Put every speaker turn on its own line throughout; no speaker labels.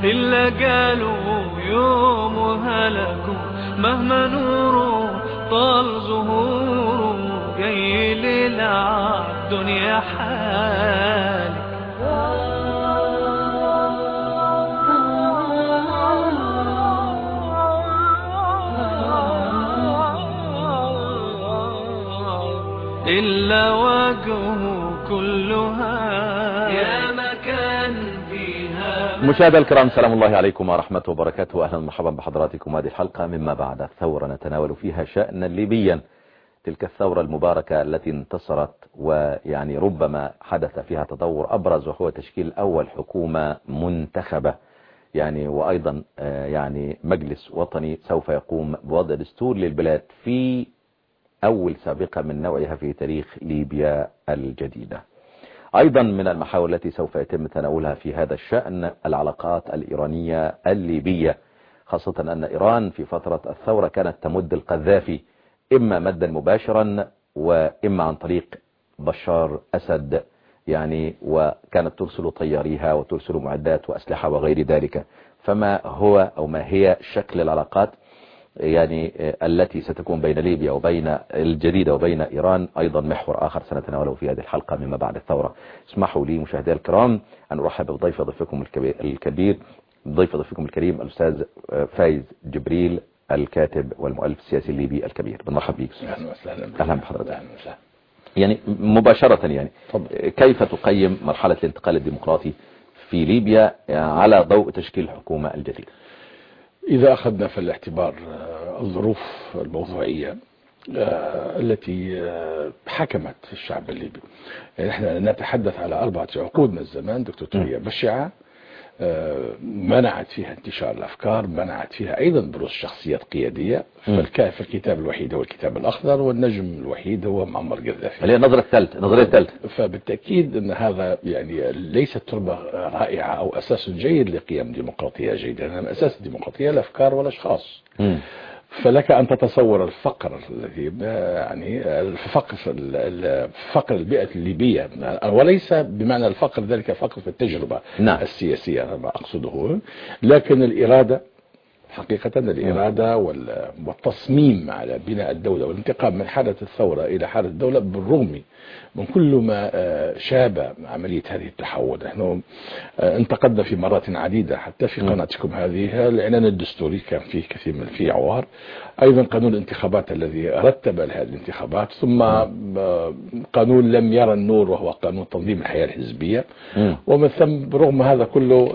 إلا قالوا يوم هلكوا مهما نوره طال ظهوره قيل الدنيا حالك. إلا وجهه كلها يا مكان فيها.
مشاهدينا الكرام، سلام الله عليكم ورحمة وبركاته. أهلا ومرحبا بحضراتكم. هذه الحلقة مما بعد الثورة نتناول فيها شأنا ليبيا، تلك الثورة المباركة التي انتصرت ويعني ربما حدث فيها تطور أبرز، وهو تشكيل أول حكومة منتخبة وأيضا مجلس وطني سوف يقوم بوضع دستور للبلاد في أول سابقة من نوعها في تاريخ ليبيا الجديدة. أيضا من المحاور التي سوف يتم تناولها في هذا الشأن العلاقات الإيرانية الليبية، خاصة أن إيران في فترة الثورة كانت تمد القذافي إما مدا مباشرا وإما عن طريق بشار أسد، وكانت ترسل طياريها وترسل معدات وأسلحة وغير ذلك. فما هو أو ما هي شكل العلاقات التي ستكون بين ليبيا وبين الجديدة وبين إيران، أيضا محور آخر سنتناوله في هذه الحلقة مما بعد الثورة. اسمحوا لي مشاهدينا الكرام أن أرحب ضيفكم الكريم الأستاذ فايز جبريل، الكاتب والمؤلف السياسي الليبي الكبير. بنرحب بك. أهلا بحضرتك. مباشرة كيف تقيم مرحلة الانتقال الديمقراطي في ليبيا على ضوء تشكيل الحكومة الجديدة؟
إذا أخذنا في الاعتبار الظروف الموضوعية التي حكمت الشعب الليبي، نحن نتحدث على 4 عقود من الزمان دكتاتورية بشعة منعت فيها انتشار الأفكار، منعت فيها أيضا بروز شخصيات قيادية. فالكتاب الوحيد هو الكتاب الأخضر، والنجم الوحيد هو معمر قذافي.
هي النظرية الثالثة.
فبالتأكيد أن هذا ليست تربة رائعة أو أساس جيد لقيام ديمقراطية جيدة، لأن أساس الديمقراطية الأفكار والأشخاص. فلك أن تتصور الفقر الذي فقر البيئة الليبية، وليس بمعنى الفقر ذلك فقر في التجربة السياسية ما أقصده، لكن الإرادة حقيقة، الإرادة والتصميم على بناء الدولة والانتقال من حالة الثورة إلى حالة الدولة، بالرغم من كل ما شابه عملية هذه التحول. نحن انتقدنا في مرات عديدة حتى في قناتكم هذه الإعلان الدستوري كان فيه كثير من فيه عوار، أيضا قانون الانتخابات الذي رتب لهذه الانتخابات، ثم قانون لم يرى النور وهو قانون تنظيم الحياة الحزبية. ومن ثم برغم هذا كله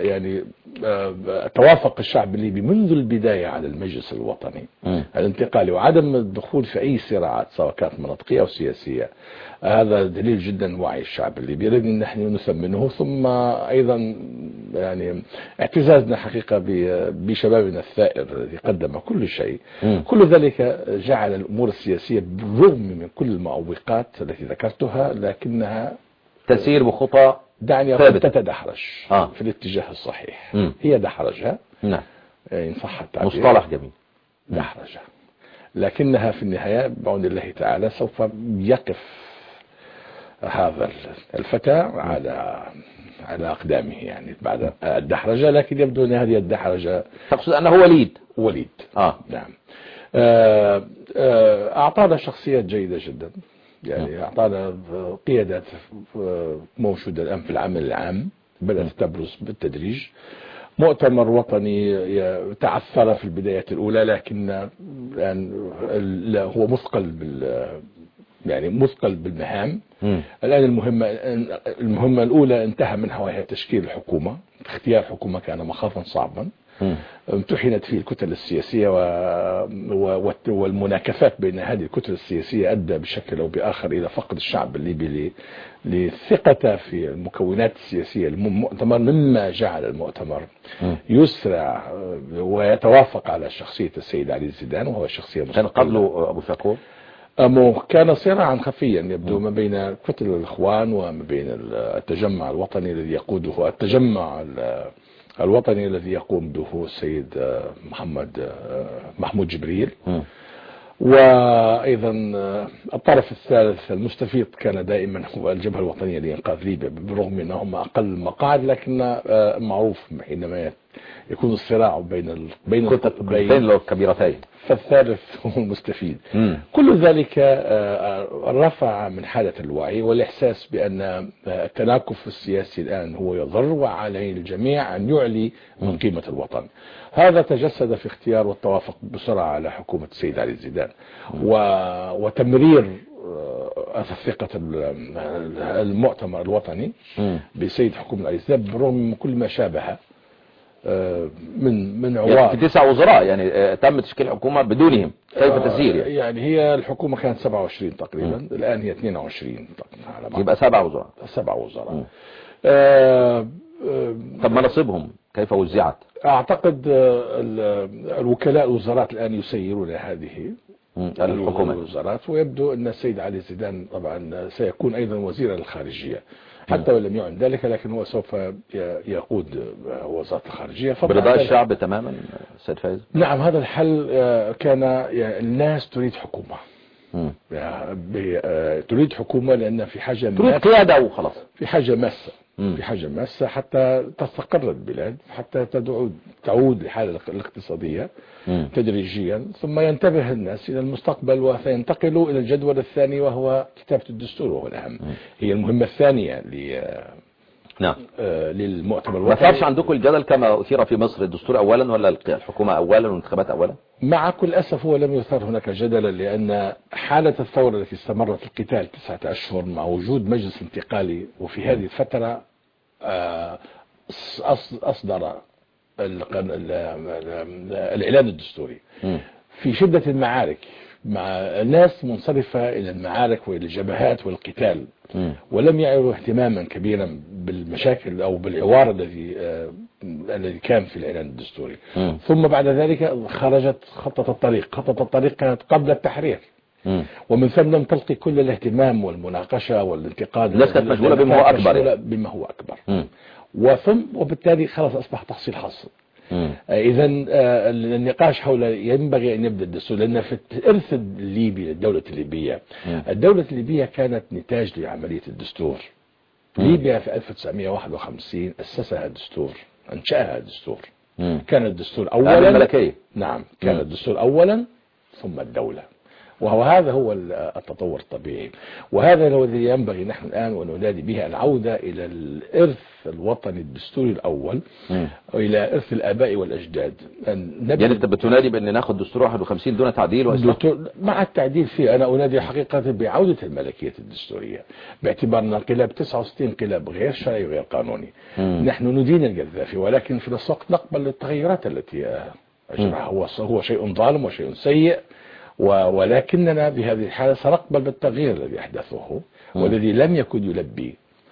توافق الشعب الليبي منذ البداية على المجلس الوطني الانتقالي وعدم الدخول في أي صراعات سواء كانت مناطقية أو سياسية. هذا دليل جدا وعي الشعب الليبي الذي نحن نثمنه، ثم أيضا اعتزازنا حقيقة بشبابنا الثائر الذي قدم كل شيء. كل ذلك جعل الأمور السياسية بالرغم من كل المعوقات التي ذكرتها لكنها
تسير بخطى
دعني أقول تتدحرج في الاتجاه الصحيح. هي دحرجة، إن صح التعبير،
مصطلح جميل،
دحرجة، لكنها في النهاية بعون الله تعالى سوف يقف هذا الفتى على أقدامه بعد الدحرجة. لكن يبدو أن هذه الدحرجة
تقصد أنه وليد.
نعم. أعطانا شخصيات جيدة جدا، أعطانا قيادات موجودة الآن في العمل العام بدأت تبرز بالتدريج. مؤتمر وطني تعثر في البدايات الأولى، لكن هو مثقل مثقل بالمهام. الآن المهمة الأولى انتهى منها، وهي تشكيل الحكومة. اختيار حكومة كان مخافا صعبا، امتحنت فيه الكتل السياسية والمناكفات بين هذه الكتل السياسية أدى بشكل أو بآخر إلى فقد الشعب الليبي لثقته في المكونات السياسية المؤتمر، مما جعل المؤتمر يسرع ويتوافق على شخصية السيد علي الزيدان، وهو شخصية
كان قبله أبو شاكور.
كان صراعا خفيا يبدو ما بين كتل الإخوان وما بين التجمع الوطني الذي يقوده الوطني الذي يقوم به السيد محمود جبريل. وأيضا الطرف الثالث المستفيض كان دائما هو الجبهة الوطنية لإنقاذ ليبيا، بالرغم أنهم أقل مقاعد، لكن معروف حينما يكون الصراع بين
القطبين الكبيرتين،
فالثالث هو المستفيد. كل ذلك رفع من حالة الوعي والإحساس بأن التناكف السياسي الآن هو يضر، وعليه الجميع أن يعلي من قيمة الوطن. هذا تجسد في اختيار والتوافق بسرعة على حكومة السيد علي الزيدان وتمرير ثقة المؤتمر الوطني بسيد حكومة علي الزيدان برغم كل ما شابه من عوار.
يعني في 9 وزراء يعني تم تشكيل حكومة بدونهم، كيف تسير؟
يعني هي الحكومة كانت 27 تقريبا، الآن هي 22 تقريبا،
يبقى 7 وزراء.
7 وزراء.
طب مناصبهم كيف وزعت؟
أعتقد الوكلاء الوزارات الآن يسيرون هذه
الحكومة
الوزارات، ويبدو أن السيد علي الزيدان طبعا سيكون أيضا وزيرا للخارجية حتى ولم يعن ذلك، لكن هو سوف يقود وزارة الخارجية
برضاء الشعب تماما. سيد فايز،
نعم، هذا الحل كان الناس تريد حكومة، تريد حكومة لأن في حاجة
تريد قيادة وخلاص،
في حاجة ماسة، في حاجة ماسة حتى تستقر البلاد، حتى تعود للحالة الاقتصادية تدريجيا، ثم ينتبه الناس إلى المستقبل وسينتقلوا إلى الجدول الثاني وهو كتابة الدستور، وهو الأهم. هي المهمة الثانية للمؤتمر الوطني.
ما صارش عندكم الجدل كما أثير في مصر، الدستور أولا ولا الحكومة أولا والانتخابات أولا؟
مع كل أسف هو لم يثار هناك جدلا، لأن حالة الثورة التي استمرت القتال 9 أشهر مع وجود مجلس انتقالي، وفي هذه الفترة أصدر الإعلان الدستوري في شدة المعارك، مع ناس منصرفة إلى المعارك وإلى الجبهات والقتال، ولم يعيروا اهتماما كبيرا بالمشاكل أو بالعوار الذي كان في الإعلان الدستوري. ثم بعد ذلك خرجت خطة الطريق كانت قبل التحرير، ومن ثم لم تلقي كل الاهتمام والمناقشة والانتقاد.
الناس كانت مشغولة بما هو أكبر،
وبالتالي خلاص أصبح تحصيل حاصل. إذا النقاش حول ينبغي أن يبدأ الدستور، لأن في الإرث الليبي الدولة الليبية، الدولة الليبية كانت نتاج لعملية الدستور. ليبيا في 1951 أسسها الدستور، أنشأها الدستور. كان الدستور أولا
الملكية.
نعم، كان الدستور أولا ثم الدولة، وهذا هو التطور الطبيعي، وهذا هو الذي ينبغي نحن الآن وننادي به العودة إلى الإرث الوطني الدستوري الأول، وإلى إرث الآباء والأجداد.
يعني أنت بتنادي بأن ناخذ دستور 51 دون تعديل وإصلاح؟
مع التعديل فيه. أنا أنادي حقيقة بعودة الملكية الدستورية، باعتبار أن انقلاب 69 انقلاب غير شرعي وغير قانوني. نحن ندين القذافي، ولكن في نفس الوقت نقبل التغيرات التي أجراها. هو شيء ظالم وشيء سيء، ولكننا بهذه الحالة سنقبل بالتغيير الذي أحدثه والذي لم يكن يلبي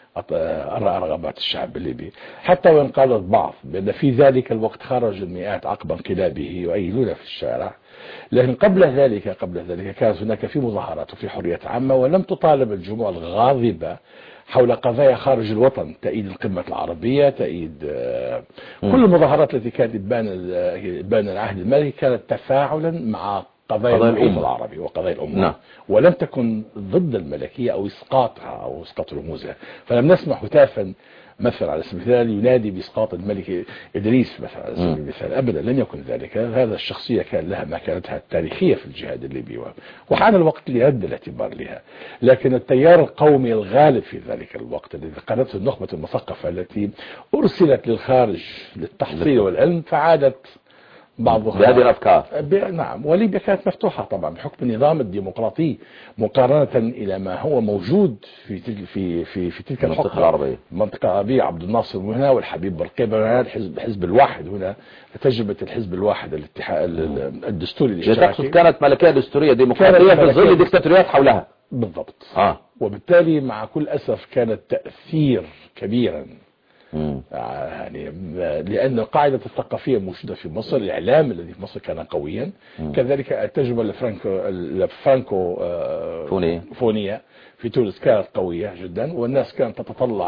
رغبات الشعب الليبي، حتى وإن قال البعض بأن في ذلك الوقت خرج المئات عقب انقلابه يؤيدون في الشارع. لكن قبل ذلك كانت هناك في مظاهرات وفي حرية عامة، ولم تطالب الجموع الغاضبة حول قضايا خارج الوطن، تأييد القمة العربية، تأييد كل المظاهرات التي كانت بان العهد الملكي كانت تفاعلا مع قضايا الأمة العربي وقضايا الأمة، ولم تكن ضد الملكية أو إسقاطها أو إسقاط رموزها. فلم نسمع هتافا مثلا على سبيل المثال ينادي بإسقاط الملك إدريس مثلا على سبيل المثال، أبدا لم يكن ذلك. هذا الشخصية كان لها مكانتها التاريخية في الجهاد الليبي، وحان الوقت لرد الاعتبار لها. لكن التيار القومي الغالب في ذلك الوقت الذي قادته النخبة المثقفة التي أرسلت للخارج للتحصيل والعلم، فعادت بعضها
بهذه الأفكار.
نعم، وليبيا كانت مفتوحة طبعا بحكم النظام الديمقراطي مقارنة إلى ما هو موجود في تلك
المنطقة العربية.
المنطقة العربية. عبد الناصر هنا والحبيب برقيبة هنا، حزب الواحد هنا، تجربة الحزب الواحد الدستوري الاشتراكي.
تقصد كانت ملكية دستورية ديمقراطية في ظل ديكتاتوريات حولها.
بالضبط. وبالتالي مع كل أسف كانت تأثير كبيرا، يعني لأن القاعدة الثقافية موجودة في مصر، الإعلام الذي في مصر كان قويا، كذلك التجربة الفرانكو فونية في تونس كانت قوية جدا، والناس كانت تتطلع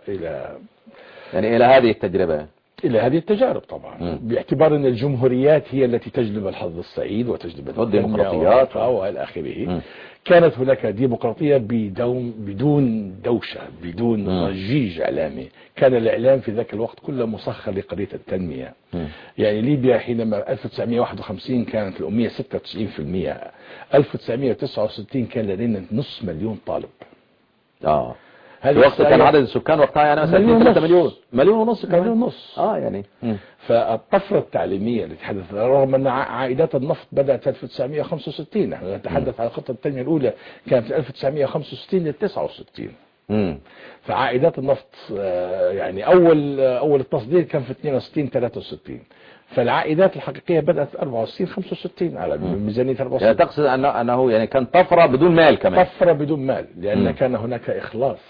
إلى
هذه التجربة،
إلى هذه التجارب طبعا، باعتبار أن الجمهوريات هي التي تجلب الحظ السعيد وتجلب
الديمقراطيات
وإلى آخره. كانت هناك ديمقراطية بدون دوشة، بدون ضجيج إعلامي. كان الإعلام في ذاك الوقت كله مسخر لقضية التنمية. يعني ليبيا حينما 1951 كانت الأمية 96%، 1969 كان لدينا 500,000 طالب.
في وقت كان عدد السكان وقتها يعني مثلا 3 مليون، مليون ونص كمان.
مليون ونص.
يعني
فالطفرة التعليمية اللي تحدث، رغم أن عائدات النفط بدأت 1965، نحن نتحدث عن خطة التنمية الأولى كانت في 1965 ل 69. فعائدات النفط يعني أول التصدير كان في 62 63. فالعائدات الحقيقية بدأت 64 65 على ميزانية 64.
يعني تقصد أنه يعني كان طفرة بدون مال كمان.
طفرة بدون مال، لأن كان هناك إخلاص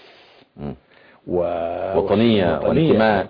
وطنية وانتماء.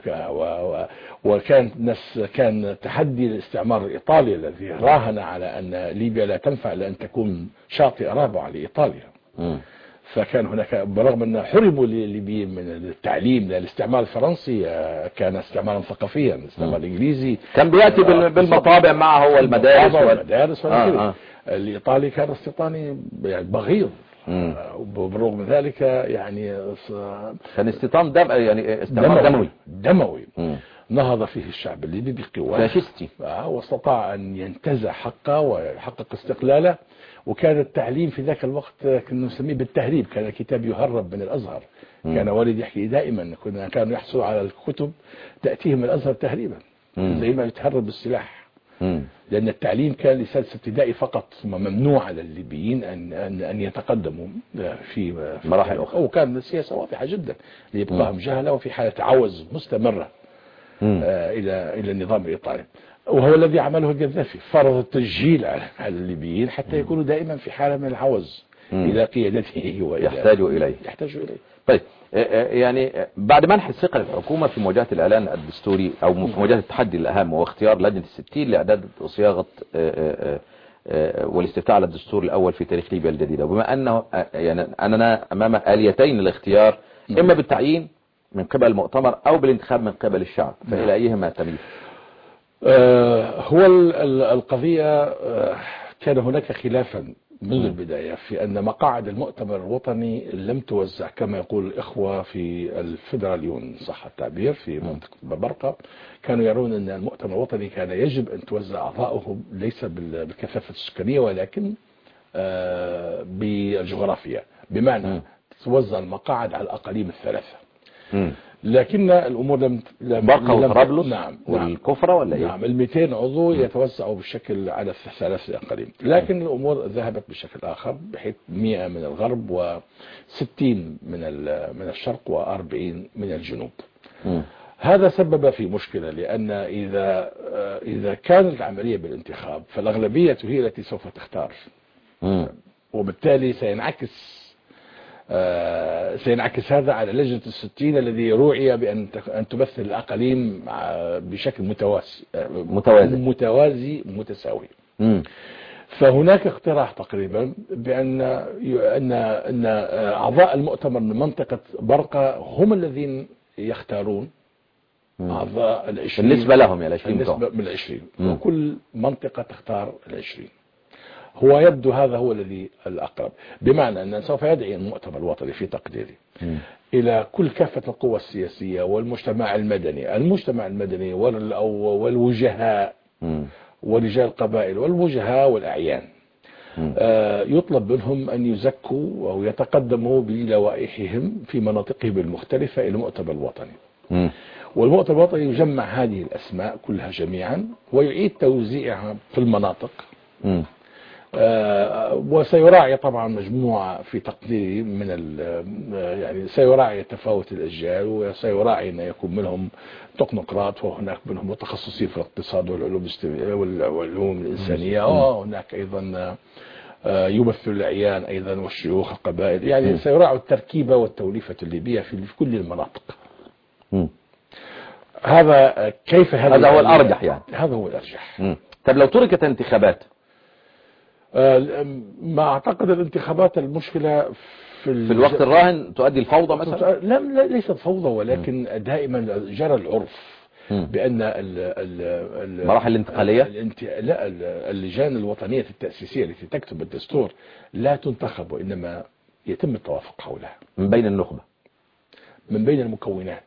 كان تحدي الاستعمار الإيطالي الذي راهن على أن ليبيا لا تنفع لأن تكون شاطئ رابع لإيطاليا. فكان هناك، برغم أن حرموا الليبيين من التعليم، لأن الاستعمار الفرنسي كان استعمارا ثقافيا، الاستعمار الإنجليزي
كان بيأتي بالمطابع معه والمدارس
الإيطالي كان استيطاني بغيض. وبالرغم من ذلك يعني
كان استيطان يعني استعمار
دموي. نهض فيه الشعب الليبي بقوة
فاشستي،
واستطاع أن ينتزع حقه ويحقق استقلاله. وكان التعليم في ذاك الوقت كنا نسميه بالتهريب، كان الكتاب يهرب من الأزهر. كان والدي يحكي دائما كانوا يحصلوا على الكتب تأتيهم الأزهر تهريبا، زي ما يتهرب بالسلاح. لأن التعليم كان لسادس ابتدائي فقط، ثم ممنوع على الليبيين أن يتقدموا في
مراحل أخرى.
وكان السياسة واضحة جدا ليبقاهم جهلة وفي حالة عوز مستمرة إلى النظام الإيطالي. وهو الذي عمله القذافي، فرض التسجيل على الليبيين حتى يكونوا دائما في حالة من العوز إلى قيادته
يحتاجوا إليه. طيب يعني بعد منح الثقة للحكومة في مواجهة الإعلان الدستوري أو في مواجهة التحدي الأهم واختيار لجنة 60 لإعداد وصياغة والاستفتاء على الدستور الأول في تاريخ ليبيا الجديدة، وبما أنه يعني أننا أمام آليتين للاختيار، إما بالتعيين من قبل المؤتمر أو بالانتخاب من قبل الشعب، فإلى أيهما تميل؟
هو القضية كان هناك خلافا منذ البداية في أن مقاعد المؤتمر الوطني لم توزع كما يقول الإخوة في الفيدراليون صح التعبير في منطقة ببرقة. كانوا يرون أن المؤتمر الوطني كان يجب أن توزع أعضاؤه ليس بالكثافة السكانية ولكن بالجغرافيا، بمعنى توزع المقاعد على الأقاليم الثلاثة. لكن الأمور لم
برقة وطرابلس والكفرة ولا إيه؟
نعم، 200 عضو يتوزعوا بالشكل على الثلاث أقاليم، لكن الأمور ذهبت بشكل آخر، بحيث 100 من الغرب و60 من الشرق و40 من الجنوب. هذا سبب في مشكلة، لأن إذا كانت العملية بالانتخاب فالأغلبية هي التي سوف تختار، وبالتالي سينعكس هذا على لجنة 60 الذي روعي بأن تمثل الأقاليم بشكل متوازي متساوي. فهناك اقتراح تقريبا بأن أن أعضاء المؤتمر من منطقة برقة هم الذين يختارون أعضاء 20
بالنسبة لهم يعني 20
بالنسبة من 20 وكل منطقة تختار 20. هو يبدو هذا هو الذي الأقرب، بمعنى أن سوف يدعي المؤتمر الوطني في تقديري إلى كل كافة القوى السياسية والمجتمع المدني والوجهاء ورجال القبائل والوجهاء والأعيان. يطلب منهم أن يزكوا أو يتقدموا بلوائحهم في مناطقهم المختلفة إلى المؤتمر الوطني. والمؤتمر الوطني يجمع هذه الأسماء كلها جميعا ويعيد توزيعها في المناطق. وسيراعي طبعا مجموعة في تقديري من يعني سيراعي تفاوت الأجيال، وسيراعي أن يكون منهم تكنوقراط وهناك منهم متخصصين في الاقتصاد والعلوم الإنسانية، وهناك أيضا يمثل الأعيان أيضا والشيوخ القبائل. يعني سيراعي التركيبة والتوليفة الليبية في كل المناطق. هذا كيف
هذا هو الأرجح يعني.
هذا هو الأرجح.
طب لو تركت انتخابات؟
ما أعتقد الانتخابات المشكلة في
الوقت الراهن تؤدي الفوضى مثلا؟
لا ليست فوضى، ولكن دائما جرى العرف بأن
المراحل الانتقالية
لا اللجان الوطنية التأسيسية التي تكتب الدستور لا تنتخب، وإنما يتم التوافق حولها
من بين النخبة،
من بين المكونات.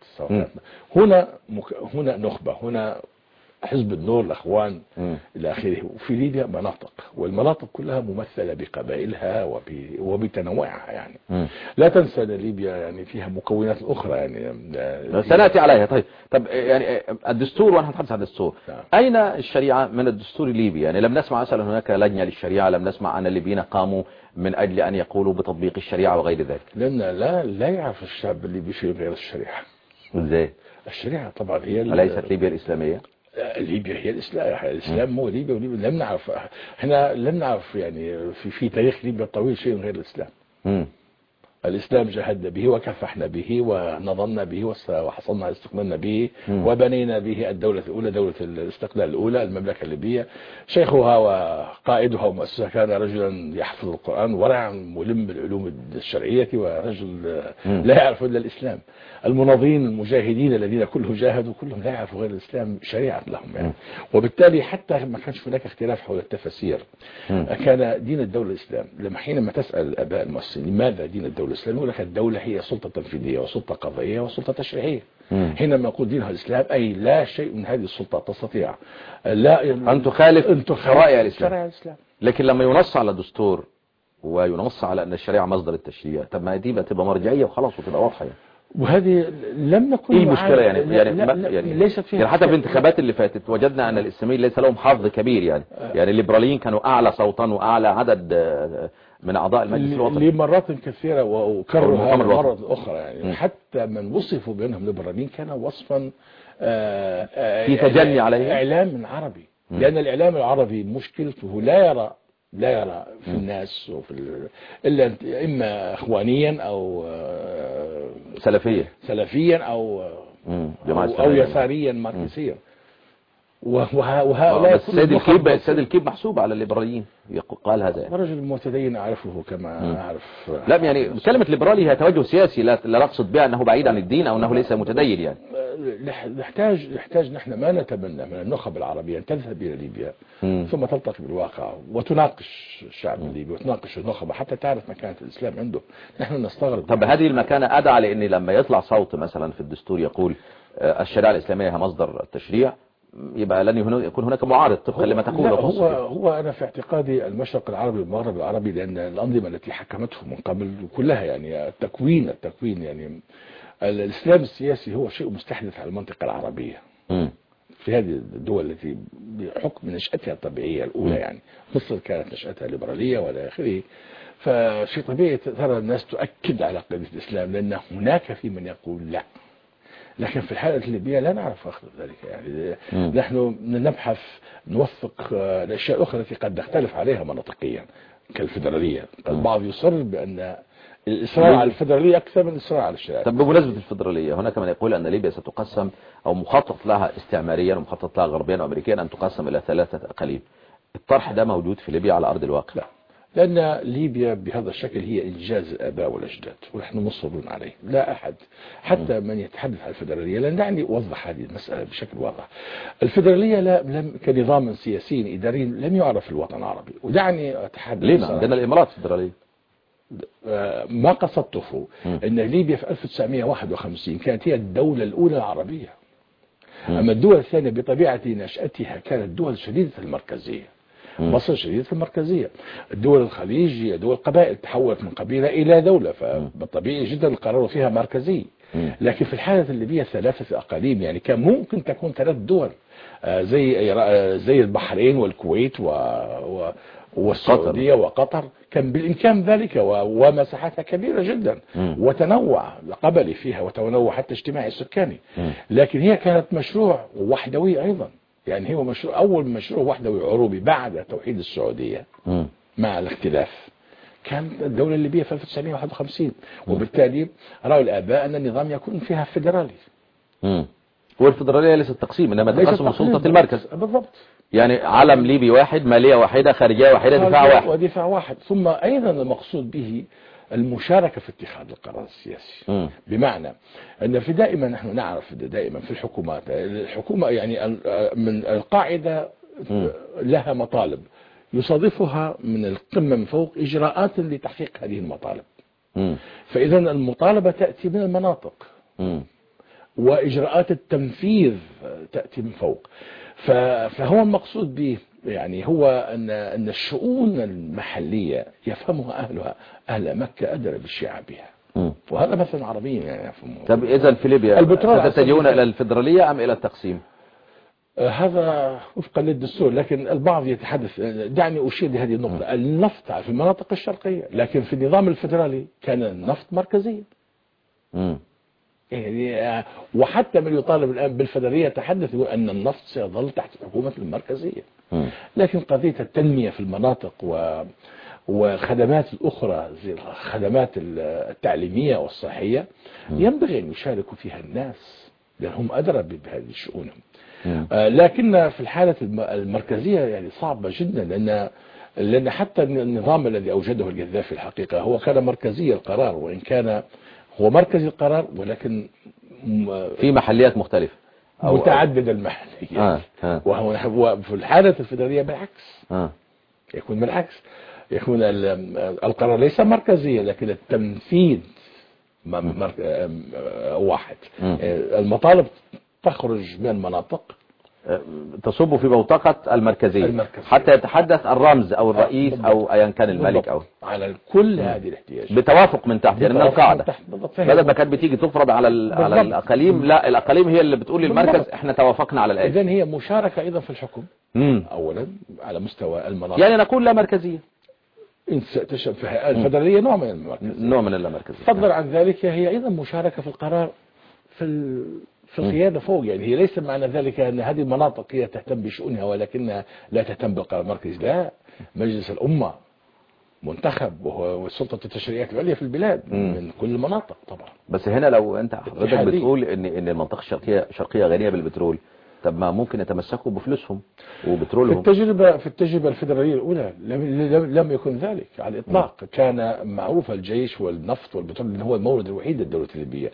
هنا نخبة، هنا حزب النور، الأخوان إلى آخره. وفي ليبيا مناطق، والمناطق كلها ممثلة بقبائلها وبتنوعها يعني. لا تنسى أن ليبيا يعني فيها مكونات أخرى يعني
سنأتي عليها. طب يعني الدستور، ونحن نتحدث عن الدستور، أين الشريعة من الدستور الليبي؟ يعني لم نسمع مثلا هناك لجنة للشريعة، لم نسمع أن الليبيين قاموا من أجل أن يقولوا بتطبيق الشريعة وغير ذلك.
لأن لا يعرف الشعب الليبي شيء غير الشريعة.
إزاي؟
الشريعة طبعا هي
أليست ليبيا الإسلامية؟
ليبيا هي الإسلام هو ليبيا، وليبيا لم نعرف، احنا لم نعرف يعني في تاريخ ليبيا الطويل شيء غير الإسلام. الإسلام جاهدنا به وكفحنا به ونضلنا به وحصلنا على استقلالنا به وبنينا به الدولة الأولى، دولة الاستقلال الأولى، المملكة الليبية. شيخها وقائدها ومؤسسها كان رجلا يحفظ القرآن ورع ملم بالعلوم الشرعية، ورجل لا يعرف إلا الإسلام. المناضلين المجاهدين الذين كلهم جاهدوا كلهم لا يعرفوا غير الإسلام شريعة لهم يعني. وبالتالي حتى ما كانش هناك اختلاف حول التفاسير، كان دين الدولة الإسلام. لما حينما تسأل الآباء المؤسسين لماذا دين الدولة الإسلام، يقول لك الدولة هي سلطة تنفيذية وسلطة قضائية وسلطة تشريعية. حينما يقول دينها الإسلام أي لا شيء من هذه السلطات تستطيع
أن تخالف شرائع الإسلام. لكن لما ينص على دستور وينص على أن الشريعة مصدر التشريع، طب ما دي بتبقى مرجعية وخلاص وتبقى واضحة يعني.
وهذه لم نكن
ايه المشكلة يعني
ليست فيها
يعني حتى في الانتخابات اللي فاتت وجدنا ان الاسلاميين ليس لهم حظ كبير يعني الليبراليين كانوا اعلى صوتا واعلى عدد من اعضاء المجلس الوطني
لمرات كثيرة، وكررها مرة اخرى يعني. حتى من وصفوا بانهم ليبراليين كان وصفا
في تجني عليه
اعلام عربي، لان الاعلام العربي مشكلته لا يرى في الناس إلا إما إخوانيا أو سلفيا أو يساريا ماركسيا.
وهؤلاء السيد الكيب محسوب على الليبراليين، قال هذا يعني.
رجل متدين أعرفه كما أعرف.
لا يعني كلمة ليبرالي هي توجه سياسي، لا نقصد بها أنه بعيد عن الدين أو أنه ليس متدين يعني.
نحتاج نحن ما نتمنى من النخب العربية أن تذهب إلى ليبيا ثم تلتقي بالواقع وتناقش الشعب الليبي وتناقش النخبة حتى تعرف مكانة الإسلام عنده. نحن نستغرب.
طب هذه المكانة أدعى لأن لما يطلع صوت مثلا في الدستور يقول الشريعة الإسلامية هي مصدر التشريع، يبقى لن يكون هناك معارض طبقا لما تقول.
هو أنا في اعتقادي المشرق العربي والمغرب العربي، لأن الأنظمة التي حكمته من قبل كلها يعني التكوين يعني الإسلام السياسي هو شيء مستحدث على المنطقة العربية. في هذه الدول التي بحكم نشأتها الطبيعية الأولى يعني، مصر كانت نشأتها ليبرالية وإلى آخره، فشيء طبيعي ترى الناس تؤكد على قضية الإسلام، لأن هناك في من يقول لا. لكن في الحالة الليبية لا نعرف أخذ ذلك يعني. نحن نبحث نوثق الأشياء الأخرى التي قد نختلف عليها مناطقيا كالفيدرالية. البعض يصر بأن الإصرار على الفيدرالية أكثر من الإصرار على الشريعة.
طب بمناسبة الفيدرالية، هناك من يقول أن ليبيا ستقسم أو مخطط لها استعماريا ومخطط لها غربيا وأمريكيا أن تقسم إلى 3 أقاليم. الطرح ده موجود في ليبيا على أرض الواقع؟
لا، لأن ليبيا بهذا الشكل هي إنجاز الآباء والأجداد ونحن مصرون عليه. لا أحد حتى من يتحدث عن الفيدرالية، لأن دعني أوضح هذه المسألة بشكل واضح. الفيدرالية لم كنظام سياسي إداري لم يعرف في الوطن العربي. ودعني أتحدث
ليه عندنا الإمارات فيدرالية.
ما قصدته أن ليبيا في 1951 كانت هي الدولة الأولى العربية. أما الدول الثانية بطبيعة نشأتها كانت دول شديدة المركزية. مصر شديدة المركزية. الدول الخليج دول قبائل تحولت من قبيلة إلى دولة، فبالطبيعي جدا القرار فيها مركزي. لكن في الحالة الليبية 3 أقاليم، يعني كان ممكن تكون 3 دول زي البحرين والكويت والسعودية وقطر، كان بالإمكان ذلك، ومساحتها كبيرة جدا وتنوع قبلي فيها وتنوع حتى اجتماعي سكاني. لكن هي كانت مشروع وحدوي أيضا، يعني هو أول مشروع وحدوي عروبي بعد توحيد السعودية مع الاختلاف كان الدولة الليبية في 1951. وبالتالي رأوا الآباء أن النظام يكون فيها فيدرالي.
والفيدرالية ليست تقسيم، إنما تقسم من سلطة المركز.
بالضبط.
يعني علم ليبي واحد، مالية واحدة، خارجية واحدة، دفاع واحد.
ودفاع واحد. ثم أيضا المقصود به المشاركة في اتخاذ القرار السياسي. بمعنى أن في دائما نحن نعرف دائما في الحكومات، الحكومة يعني من القاعدة لها مطالب يصادفها من القمة من فوق إجراءات لتحقيق هذه المطالب. فإذا المطالبة تأتي من المناطق وإجراءات التنفيذ تأتي من فوق. فهو المقصود به يعني هو أن الشؤون المحلية يفهمها أهلها، أهل مكة أدرى بشعبها، وهذا مثلا عربيا يعني يفهمه.
طب إذا في ليبيا ستتجهون إلى الفيدرالية أم إلى التقسيم؟
هذا وفقا للدستور، لكن البعض يتحدث، دعني أشير لهذه النقطة. النفط في المناطق الشرقية، لكن في النظام الفيدرالي كان النفط مركزيا. يعني وحتى من يطالب الآن بالفيدرالية يتحدث يقول أن النفط سيظل تحت حكومة المركزية. لكن قضية التنمية في المناطق والخدمات الأخرى زي الخدمات التعليمية والصحية ينبغي أن يشاركوا فيها الناس لأنهم أدرى بهذه شؤونهم. لكن في الحالة المركزية يعني صعبة جدا، لأن حتى النظام الذي أوجده القذافي الحقيقة هو كان مركزي القرار، وإن كان هو مركزي القرار ولكن
في محليات مختلفة
متعدد المحليات. وهو في الحالة الفيدرالية بالعكس، يكون بالعكس، يكون القرار ليس مركزيا لكن التنفيذ واحد. المطالب تخرج من المناطق
تصب في بوتقة المركزية حتى يتحدث الرمز أو الرئيس أو أيا كان الملك أو
على كل هذه الاحتياجات بتوافق
من تحت، يعني من القاعدة، بدل ما كانت بتيجي تفرض على الأقاليم، لا الأقاليم هي اللي بتقول للمركز احنا توافقنا على الآية.
إذن هي مشاركة أيضا في الحكم أولا على مستوى المناطق،
يعني نقول لا مركزية.
الفدرالية نوع من المركزية،
نوع من اللامركزية.
فضلا عن ذلك هي أيضا مشاركة في القرار في القيادة فوق. يعني هي ليس معنى ذلك أن هذه المناطق هي تهتم بشؤونها ولكنها لا تهتم بالقرار المركزي، لا، مجلس الأمة منتخب وهو السلطة التشريعية العليا في البلاد من كل المناطق طبعا.
بس هنا لو أنت حضرتك بتقول إن المنطقة الشرقية غنية بالبترول، طب ما ممكن يتمسكوا بفلوسهم وبترولهم؟
في التجربة الفيدرالية الأولى لم يكن ذلك على الإطلاق. كان معروف الجيش والنفط والبترول هو المورد الوحيد للدولة الليبية.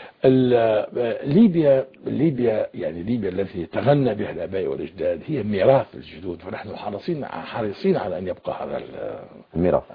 ليبيا يعني ليبيا التي تغنى بها الآباء والأجداد هي ميراث الجدود، فنحن حريصين على أن يبقى هذا الميراث.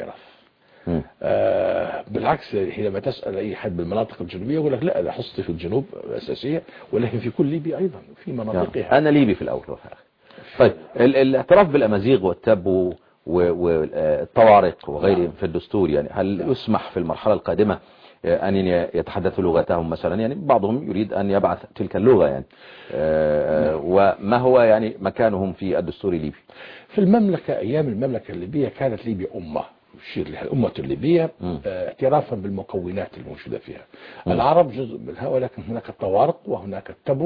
بالعكس حينما تسأل أي حد بالمناطق الجنوبية يقول لك لا، ده حصتي في الجنوب أساسية، ولكن في كل ليبيا أيضا في مناطقها.
أنا ليبي في الأول والآخر. طيب الاعتراف بالأمازيغ والتبو والطوارق وغيرهم في الدستور، يعني هل يسمح في المرحلة القادمة أن يتحدثوا لغتهم مثلا؟ يعني بعضهم يريد أن يبعث تلك اللغة يعني، وما هو يعني مكانهم في الدستور الليبي؟
في المملكة أيام المملكة الليبية كانت ليبيا أمة يشير لها الأمة الليبية اعترافا بالمكونات الموجودة فيها. العرب جزء منها، ولكن هناك الطوارق وهناك التبو.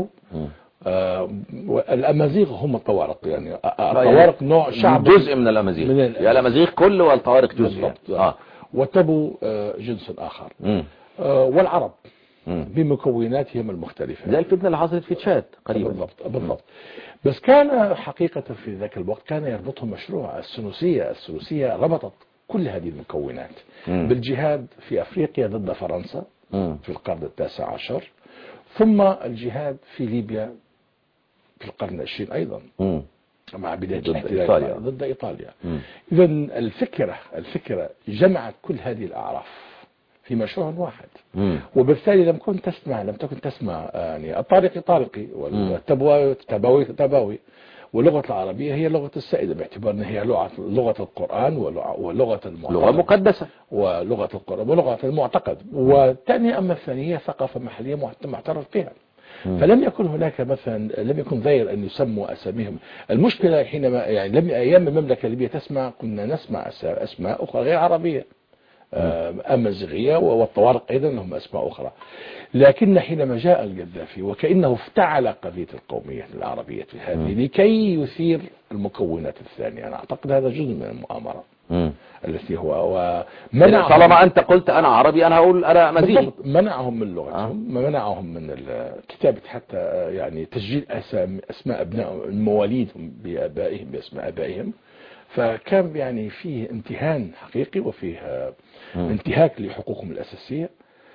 الأمازيغ هم الطوارق، يعني الطوارق نوع شعب
جزء من الأمازيغ، يعني الأمازيغ كل والطوارق جزء.
والتبو جنس آخر. والعرب بمكوناتهم المختلفة،
زي الفتنة اللي حصلت في تشاد قريبا.
بالضبط. بس كان حقيقة في ذاك الوقت كان يربطهم مشروع الثلاثية ربطت كل هذه المكونات بالجهاد في أفريقيا ضد فرنسا في القرن التاسع عشر، ثم الجهاد في ليبيا في القرن العشرين أيضا مع بداية الاحتلال ضد إيطاليا. إذا الفكرة جمعت كل هذه الأعراف في مشروع واحد، وبالتالي لم تكن تسمع يعني الطارقي طارقي والتبوي تبوي، واللغة العربية هي لغة السائدة باعتبار أنها هي لغة القرآن ولغة المعتقد،
لغة مقدسة،
ولغة القرآن ولغة المعتقد. والثانية أما الثانية ثقافة محلية معترف بها. فلم يكن هناك مثلا لم يكن ذير أن يسموا أساميهم. المشكلة حينما يعني أيام المملكة الليبية كنا نسمع أسماء أخرى غير عربية، أمازيغية والطوارق أيضا لهم أسماء أخرى. لكن حينما جاء القذافي وكأنه افتعل قضية القومية العربية هذه لكي يثير المكونات الثانية. أنا أعتقد هذا جزء من المؤامرة التي هو منع.
طالما أنت قلت أنا عربي أنا أقول أنا أمازيغي.
منعهم من لغتهم، منعهم من كتابة حتى يعني تسجيل أسماء أبنائهم، مواليدهم بآبائهم باسم آبائهم. فكان يعني فيه امتهان حقيقي وفيه انتهاك لحقوقهم الأساسية.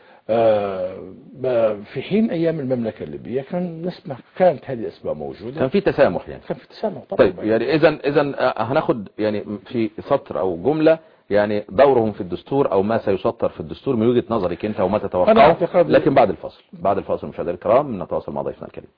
في حين أيام المملكة الليبية كان نسمع كانت هذه الأسباب موجودة،
كان في تسامح يعني.
كان في تسامح طبعا.
طيب يعني إذا هناخد يعني في سطر أو جملة يعني دورهم في الدستور أو ما سيسطر في الدستور من وجهة نظرك أنت وما تتوقعه، لكن بعد الفاصل مشاهدينا الكرام نتواصل مع ضيفنا الكريم.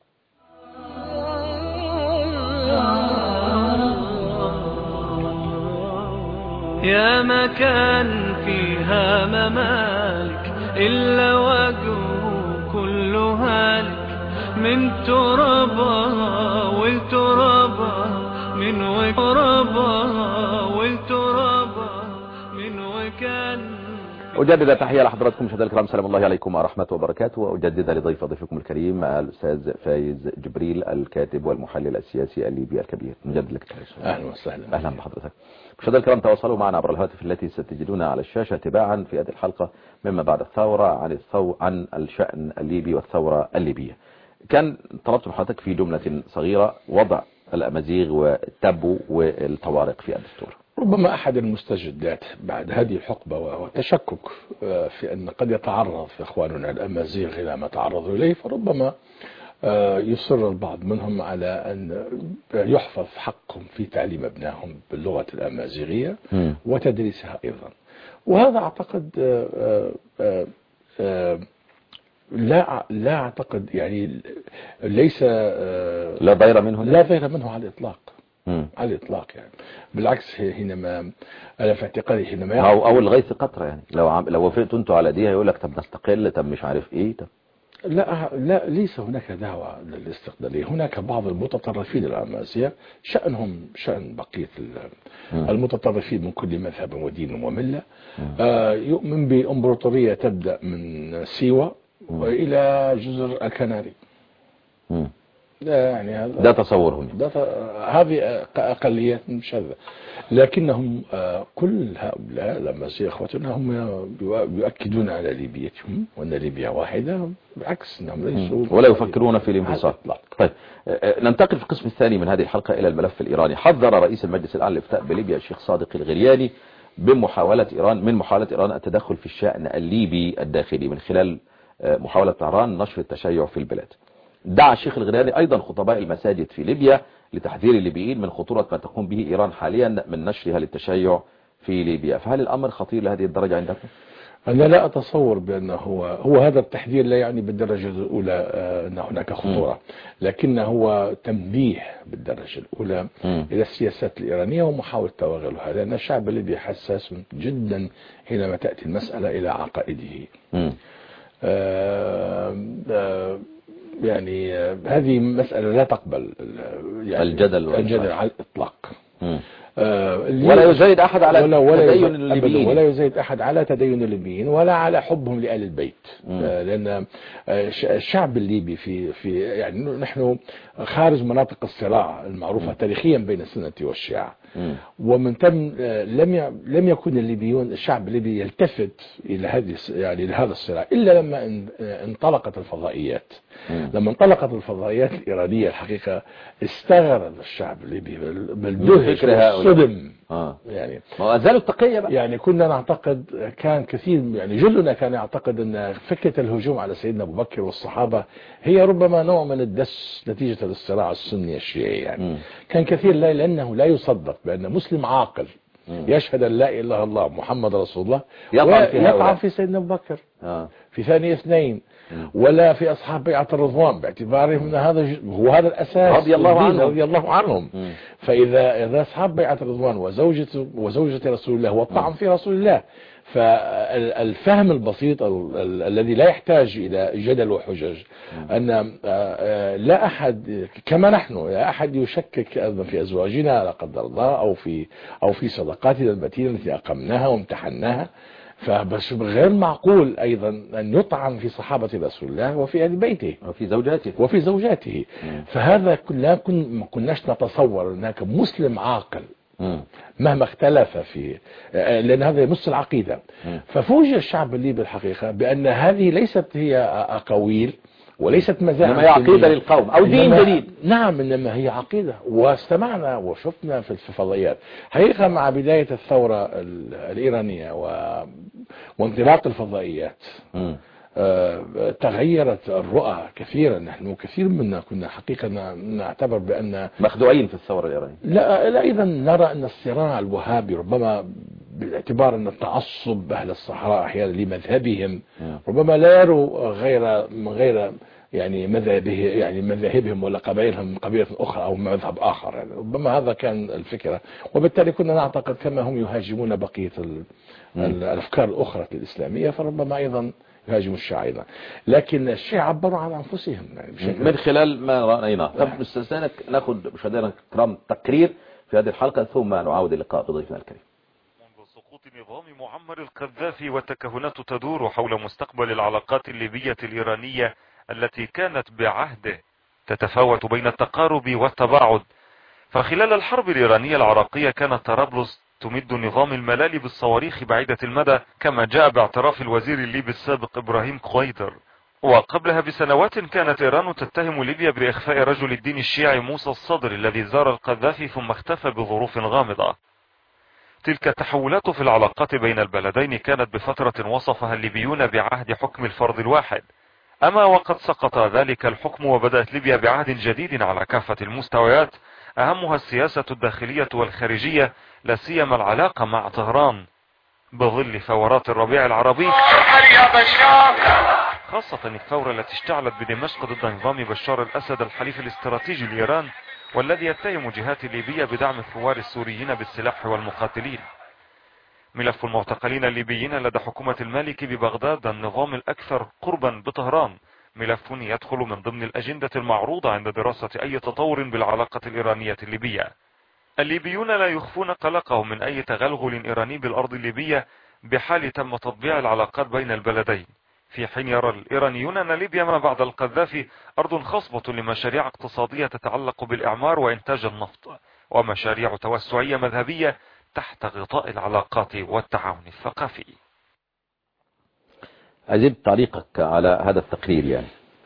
يا مكان فيها ممالك إلا وجهه كل هالك، من ترابها ولترابها من وترابها ولترابها من وكان.
أجدد تحية لحضراتكم مشاهدينا الكرام، سلام الله عليكم ورحمة وبركاته، وأجدد ضيفكم الكريم الأستاذ فايز جبريل الكاتب والمحلل السياسي الليبي الكبير. نجدد لك التحية.
أهلا وسهلا.
أهلا بحضرتك. مشاهدينا الكرام تواصلوا معنا عبر الهاتف التي ستجدونها على الشاشة تباعا في هذه الحلقة مما بعد الثورة عن الشأن الليبي والثورة الليبية. كان طلبت من حضرتك في جملة صغيرة وضع الأمازيغ والتبو والطوارق في الدستور.
ربما أحد المستجدات بعد هذه الحقبة والتشكك في أن قد يتعرض إخواننا الأمازيغ إلى ما تعرضوا إليه، فربما يصر البعض منهم على أن يحفظ حقهم في تعليم أبنائهم باللغة الأمازيغية وتدريسها أيضا. وهذا أعتقد لا أعتقد يعني ليس
لا ضير منه،
لا ضير منه على الإطلاق. على الإطلاق يعني بالعكس، حينما أنا في اعتقادي حينما
أو الغيث قطرة يعني لو وافقتوا أنتوا على دي هيقول لك طب نستقل، طب مش عارف إيه. طب
لا ليس هناك دعوة للاستقلالية. هناك بعض المتطرفين الأمازيغ شأنهم شأن بقية المتطرفين من كل مذهب ودين وملة، يؤمن بإمبراطورية تبدأ من سيوة وإلى جزر الكناري. يعني
ده تصورهم،
هذه أقليات شاذة، لكنهم كل هؤلاء الأمازيغ إخوتنا هم يؤكدون على ليبيتهم وأن ليبيا واحدة، بالعكس أنهم ليسوا
ولا يفكرون في الانفصال. طيب ننتقل في القسم الثاني من هذه الحلقة إلى الملف الإيراني. حذر رئيس المجلس الأعلى للإفتاء بليبيا الشيخ صادق الغرياني من محاولة إيران التدخل في الشأن الليبي الداخلي من خلال محاولة طهران نشر التشيع في البلاد. دعا الشيخ الغرياني أيضا خطباء المساجد في ليبيا لتحذير الليبيين من خطورة ما تقوم به إيران حاليا من نشرها للتشيع في ليبيا. فهل الأمر خطير لهذه الدرجة عندكم؟
أنا لا أتصور بأنه هو هذا التحذير لا يعني بالدرجة الأولى أن هناك خطورة، لكن هو تنبيه بالدرجة الأولى إلى السياسات الإيرانية ومحاولة توغلها، لأن الشعب الليبي حساس جدا حينما تأتي المسألة إلى عقائده. يعني هذه مسألة لا تقبل يعني الجدل على الإطلاق.
ولا يزايد أحد على تدين الليبيين،
ولا يزايد أحد على تدين الليبيين ولا على حبهم لآل البيت. لأن الشعب الليبي في يعني نحن خارج مناطق الصراع المعروفة تاريخيا بين السنة والشيعة، ومن ثم لم يكن الليبيون الشعب الليبي يلتفت إلى هذا الصراع إلا لما انطلقت الفضائيات. لما انطلقت الفضائيات الإيرانية الحقيقة استغرب الشعب الليبي بالدهش والصدم. يعني
ما أزالوا التقية بقى.
يعني كنا نعتقد، كان كثير يعني جلنا كان يعتقد أن فكرة الهجوم على سيدنا أبو بكر والصحابة هي ربما نوع من الدس نتيجة الصراع السني الشيعي. يعني كان كثير لأنه لا يصدق بأن مسلم عاقل يشهد أن لا إله إلا الله محمد رسول الله يطعن في سيدنا أبو بكر في ثاني اثنين ولا في أصحاب بيعة الرضوان باعتبارهم أن هذا الأساس
رضي
الله عنهم. فإذا أصحاب بيعة الرضوان وزوجة رسول الله والطعن في رسول الله، فالفهم البسيط الذي لا يحتاج إلى جدل وحجج أن لا أحد كما نحن لا أحد يشكك في أزواجنا لا قدر الله أو في صداقاتنا المتينة التي أقمناها وامتحناها. فبس غير معقول أيضا أن يطعن في صحابة رسول الله وفي أهل بيته وفي زوجاته. فهذا ما كناش نتصور هناك مسلم عاقل مهما اختلف فيه، لأن هذا يمس العقيدة. ففوجئ الشعب الليبي بالحقيقة بأن هذه ليست هي أقاويل وليست مزاعم،
إنما هي عقيدة للقوم أو دين جديد.
نعم، إنما هي عقيدة. واستمعنا وشفنا في الفضائيات حقيقة مع بداية الثورة الإيرانية وانطلاق الفضائيات تغيرت الرؤى كثيرا. نحن كثير منا كنا حقيقة نعتبر بأن
مخدوعين في الثورة الإيرانية.
لا أيضا نرى أن الصراع الوهابي ربما باعتبار أن التعصب أهل الصحراء أحيانا لمذهبهم ربما لا يروا غير يعني مذاهبهم ولا قبائلهم قبيلة أخرى أو مذهب آخر. يعني ربما هذا كان الفكرة، وبالتالي كنا نعتقد كما هم يهاجمون بقية الأفكار الأخرى الإسلامية فربما أيضا يهاجموا الشيعة أيضا. لكن الشيعة عبروا عن أنفسهم يعني
من خلال ما رأيناه. طب نستأذنك ناخذ مشاهدينا الكرام تقرير في هذه الحلقة ثم نعود اللقاء بضيفنا الكريم.
منذ سقوط نظام معمر القذافي والتكهنات تدور حول مستقبل العلاقات الليبية الإيرانية التي كانت بعهده تتفاوت بين التقارب والتباعد. فخلال الحرب الإيرانية العراقية كانت طرابلس تمد نظام الملال بالصواريخ بعيدة المدى كما جاء باعتراف الوزير الليبي السابق إبراهيم قويدر. وقبلها بسنوات كانت إيران تتهم ليبيا بإخفاء رجل الدين الشيعي موسى الصدر الذي زار القذافي ثم اختفى بظروف غامضة. تلك التحولات في العلاقات بين البلدين كانت بفترة وصفها الليبيون بعهد حكم الفرد الواحد. أما وقد سقط ذلك الحكم وبدأت ليبيا بعهد جديد على كافة المستويات أهمها السياسة الداخلية والخارجية، لا سيما العلاقة مع طهران بظل ثورات الربيع العربي، خاصة الثورة التي اشتعلت بدمشق ضد نظام بشار الأسد الحليف الاستراتيجي لإيران والذي يتهم جهات الليبية بدعم الثوار السوريين بالسلاح والمقاتلين. ملف المعتقلين الليبيين لدى حكومة المالكي ببغداد النظام الأكثر قربا بطهران ملف يدخل من ضمن الأجندة المعروضة عند دراسة أي تطور بالعلاقة الإيرانية الليبية. الليبيون لا يخفون قلقهم من أي تغلغل إيراني بالأرض الليبية بحال تم تطبيع العلاقات بين البلدين، في حين يرى الإيرانيون أن ليبيا ما بعد القذافي أرض خصبة لمشاريع اقتصادية تتعلق بالإعمار وإنتاج النفط ومشاريع توسعية مذهبية تحت غطاء العلاقات والتعاون الثقافي.
أزيد تعليقك على هذا التقرير.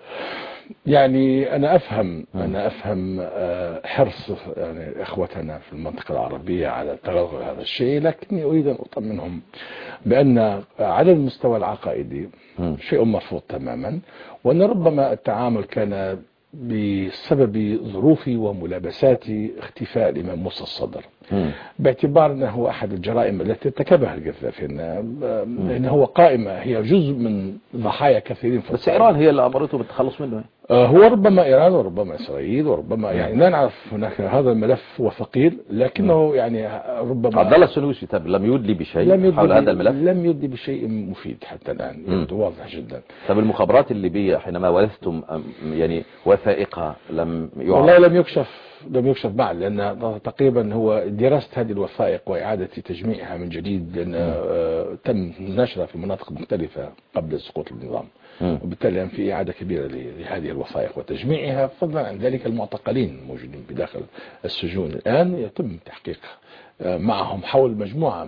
يعني أنا أفهم حرص يعني إخوتنا في المنطقة العربية على تغلغل هذا الشيء، لكني أريد أن أطمنهم بأن على المستوى العقائدي شيء مرفوض تماما، وأن ربما التعامل كان بسبب ظروفي وملابساتي اختفاء الإمام موسى الصدر، باعتبار أنه هو أحد الجرائم التي ارتكبها القذافي، إنه هو قائمة هي جزء من ضحايا كثيرين في
بس إيران هي اللي أمرته بالتخلص منه.
هو ربما إيران وربما إسرائيل وربما يعني لا نعرف. هناك هذا الملف هو ثقيل، لكنه يعني ربما
عبد الله السنوسي لم يدلي بشيء حول هذا الملف،
لم يدلي بشيء مفيد حتى الآن، يبدو واضح جدا.
طب المخابرات الليبية حينما ورثتم يعني وثائقها لم يعرف؟
والله لم يكشف بعد، لأن تقريبا هو دراسة هذه الوثائق وإعادة تجميعها من جديد، لأن تم نشرها في مناطق مختلفة قبل سقوط النظام، وبالتالي في إعادة كبيرة لهذه الوثائق وتجميعها. فضلا عن ذلك المعتقلين الموجودين بداخل السجون الآن يتم تحقيق معهم حول مجموعة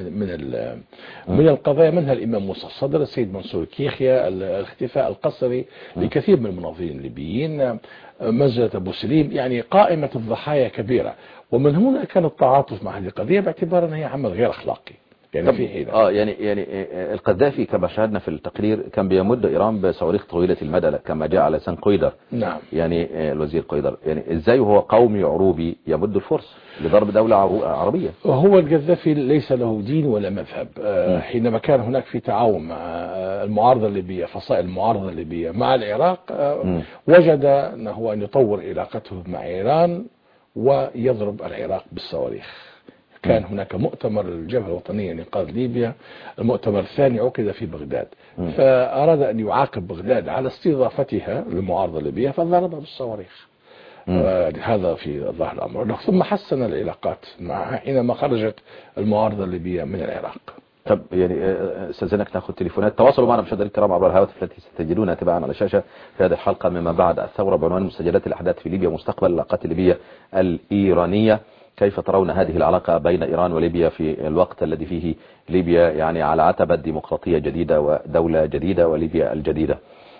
من القضايا، منها الإمام موسى الصدر، السيد منصور كيخيا، الاختفاء القسري لكثير من المناضلين الليبيين، مسجد أبو سليم. يعني قائمة الضحايا كبيرة، ومن هنا كان التعاطف مع هذه القضية باعتبار أنها عمل غير أخلاقي. يعني في حين
يعني القذافي كما شاهدنا في التقرير كان بيمد إيران بصواريخ طويلة المدى كما جاء على لسان قويدر.
نعم.
يعني الوزير قويدر، يعني ازاي هو قومي عروبي يمد الفرس لضرب دولة عربية؟
وهو القذافي ليس له دين ولا مذهب. حينما كان هناك في تعاون مع المعارضة الليبية، فصائل المعارضة الليبية مع العراق، وجد أنه أن يطور علاقته مع إيران ويضرب العراق بالصواريخ. كان هناك مؤتمر الجبهة الوطنية لإنقاذ ليبيا، المؤتمر الثاني عقد في بغداد، فأراد أن يعاقب بغداد على استضافتها للمعارضة الليبية فضربها بالصواريخ. هذا في ظاهر الأمر. ثم حسن العلاقات معها حينما خرجت المعارضة الليبية من العراق.
طب يعني استاذنك ناخذ تليفونات. تواصلوا معنا مشاهدينا الكرام عبر الهواتف التي ستجدونها تباعا على الشاشه في هذه الحلقه مما بعد الثوره بعنوان مستجدات الاحداث في ليبيا ومستقبل العلاقات الليبيه الايرانيه. كيف ترون هذه العلاقه بين ايران وليبيا في الوقت الذي فيه ليبيا يعني على عتبه ديمقراطيه جديده ودوله جديده وليبيا الجديده؟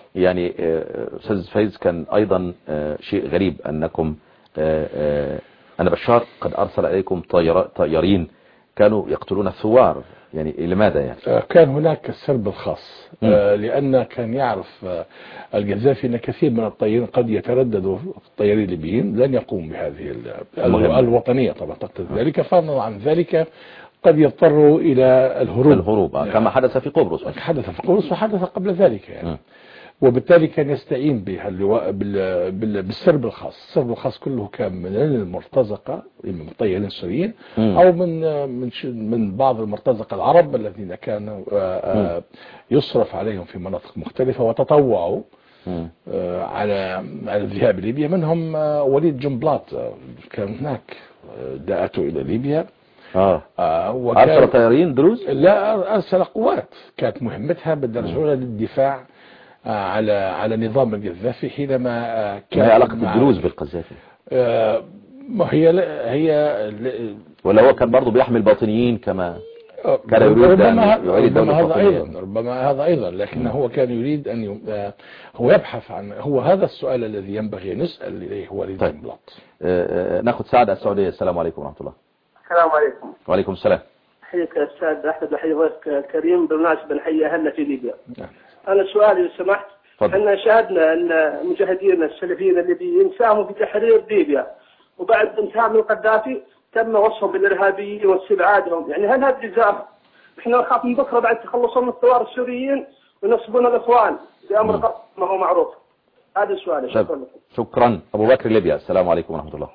يعني أستاذ فايز كان أيضا شيء غريب أنكم أن بشار قد أرسل إليكم طيارين كانوا يقتلون الثوار، يعني لماذا يعني؟
كان هناك السرب الخاص لأن كان يعرف القذافي أن كثير من الطيارين قد يترددوا الطيارين الليبيين لن يقوم بهذه الوطنية طبعا تقتضي ذلك، فضلا عن ذلك قد يضطروا إلى الهروب
كما حدث في قبرص.
حدث في قبرص وحدث قبل ذلك يعني. وبالتالي كان يستعين بالسرب الخاص. السرب الخاص كله كان من المرتزقة من الطيارين السوريين أو من بعض المرتزقة العرب الذين كانوا يصرف عليهم في مناطق مختلفة وتطوعوا على الذهاب لليبيا. منهم وليد جنبلاط كان هناك دعته إلى ليبيا.
أرسل طيارين دروز؟
لا، أرسل قوات كانت مهمتها بالدرجة الأولى للدفاع على نظام القذافي حينما
كان. ما علاقة الدروز بالقذافي؟
ما هي
ولا هو كان برضه بيحمل باطنيين كما كان يريد أن يعيد دولة باطنية؟
ربما هذا أيضا، لكن هو كان يريد أن هو يبحث عن هذا السؤال الذي ينبغي أن نسأل إليه هو وليد جنبلاط.
ناخذ سعد السعودية. السلام عليكم ورحمة الله.
السلام عليكم.
وعليكم السلام.
حياك أستاذ أحمد وحيا ضيفك الكريم. بالمناسبة نحيي أهلنا في ليبيا. أنا سؤالي لو سمحت، احنا شاهدنا أن مجاهدين السلفيين الليبيين ساهموا في تحرير ليبيا، وبعد انتهاء من القذافي تم وصفهم بالإرهابيين واستبعادهم، يعني هل هذا جزاء؟ احنا نخاف من بكرة بعد تخلصوا من الثوار السوريين ونصبون الإخوان بأمر ما هو معروف. هذا سؤالي. شكرا لكم.
شكرا. أبو بكر ليبيا. السلام عليكم ورحمة الله.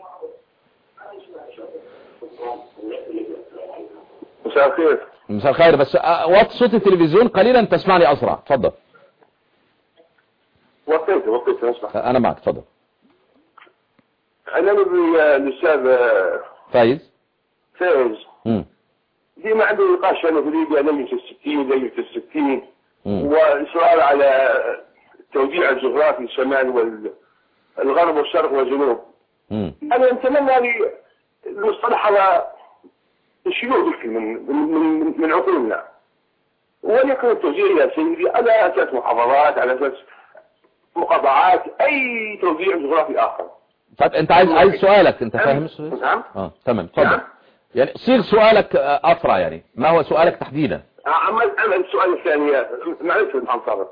مساء الخير.
مساء الخير، بس وطي صوت التلفزيون قليلا تسمعني أسرع. تفضل.
وطيت اسمع.
أنا معك. تفضل.
أنا من الأستاذ
فايز.
ديما عندي نقاش أنا في ليبيا ليلة الستين وسؤال على التوزيع الجغرافي الشمال والغرب والشرق والجنوب. أنا أتمنى المصطلح هذا الشيوخ من عقولنا، وليكن التوزيع يا سيدي على أساس محافظات، على أساس مقاطعات، أي توزيع جغرافي آخر.
طيب أنت عايز سؤالك أنت فاهم السؤال؟
نعم.
تمام. تفضل. يعني صيغ سؤالك أسرع، يعني ما هو سؤالك تحديدا؟
عمل السؤال الثاني معلش عن صابر.